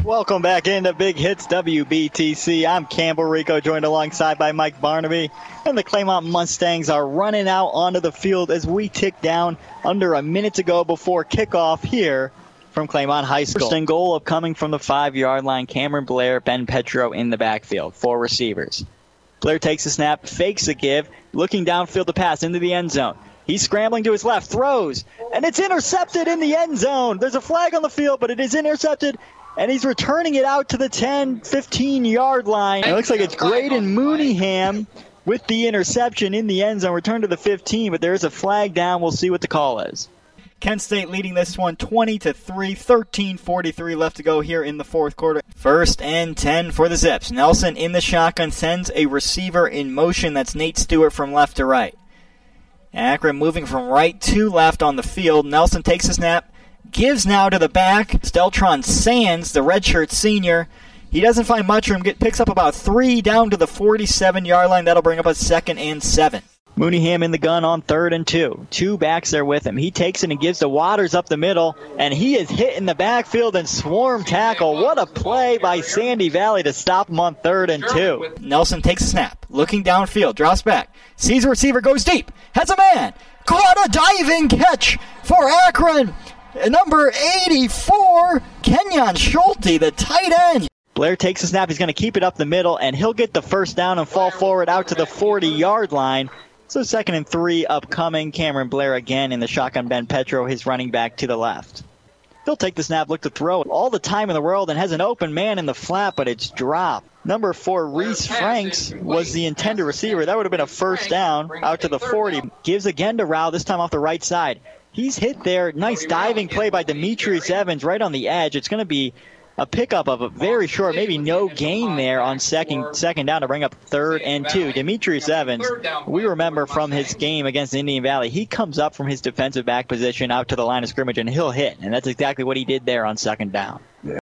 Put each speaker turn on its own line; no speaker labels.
Welcome back into Big Hits WBTC. I'm Campbell Rico, joined alongside by Mike Barnaby. And the Claymont Mustangs are running out onto the field as we tick down under a minute to go before kickoff here from Claymont High School. First and goal coming from the 5-yard line. Cameron Blair, Ben Petro in the backfield. 4 receivers. Blair takes a snap, fakes a give, looking downfield to pass into the end zone. He's scrambling to his left, throws, and it's intercepted in the end zone. There's a flag on the field, but it is intercepted. And he's returning it out to the 10, 15-yard line. It looks like it's Graydon Mooneyham with the interception in the end zone. Return to the 15, but there's a flag down. We'll see what the call is. Kent State leading this one 20-3, 13:43 left to go here in the fourth quarter. First and 10 for the Zips. Nelson in the shotgun sends a receiver in motion. That's Nate Stewart from left to right. Akron moving from right to left on the field. Nelson takes a snap. Gives now to the back. Steltron Sands, the redshirt senior. He doesn't find much room. Picks up about 3 down to the 47-yard line. That'll bring up a 2nd and 7. Mooneyham in the gun on 3rd and 2. 2 backs there with him. He takes it and gives to Waters up the middle, and he is hit in the backfield and swarm tackle. What a play by Sandy Valley to stop him on 3rd and 2. Nelson takes a snap. Looking downfield. Drops back. Sees a receiver. Goes deep. Has a man. Caught a diving catch for Akron. Number 84, Kenyon Schulte, the tight end. Blair takes a snap. He's going to keep it up the middle, and he'll get the first down and fall forward out to the 40-yard line. So 2nd and 3 upcoming. Cameron Blair again in the shotgun. Ben Petro, his running back to the left. He'll take the snap, look to throw all the time in the world, and has an open man in the flat, but it's dropped. Number 4, Reese Franks, was the intended receiver. That would have been a first down out to the 40. Gives again to Rao, this time off the right side. He's hit there. Nice diving play by Demetrius Evans right on the edge. It's going to be a pickup of a very short, maybe no gain there on second down to bring up 3rd and 2. Demetrius Evans, we remember from his game against Indian Valley, he comes up from his defensive back position out to the line of scrimmage and he'll hit. And that's exactly what he did there on 2nd down.